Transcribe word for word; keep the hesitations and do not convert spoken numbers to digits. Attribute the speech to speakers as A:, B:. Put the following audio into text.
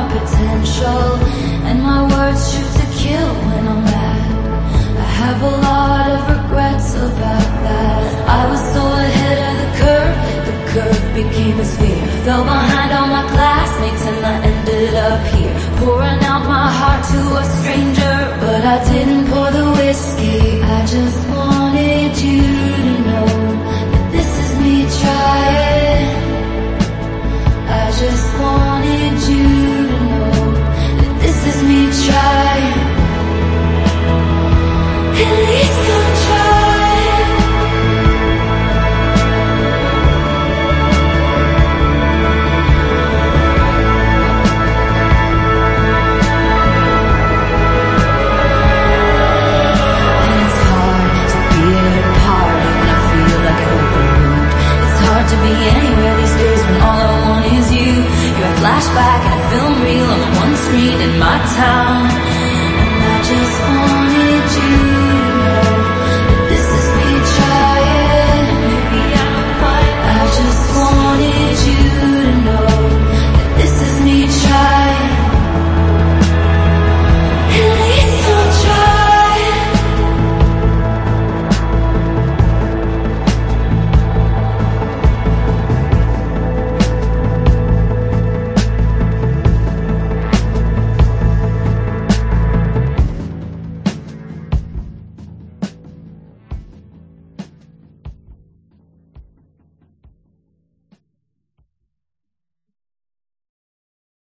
A: my potential, and my words shoot to kill when I'm mad. I have a lot of regrets about that. I was so ahead of the curve, the curve became a sphere. Fell behind all my classmates and I ended up here, pouring out my heart to a stranger. But I didn't pour the whiskey, I just wanted you to know that this is me trying. I just wanted you to know that this is me trying. At least I'm trying. And it's hard to be at a party when I feel like an open wound. It's hard to be anywhere these days when all I want is you. You're a flashback and a film reel on the one screen in my town, and I just want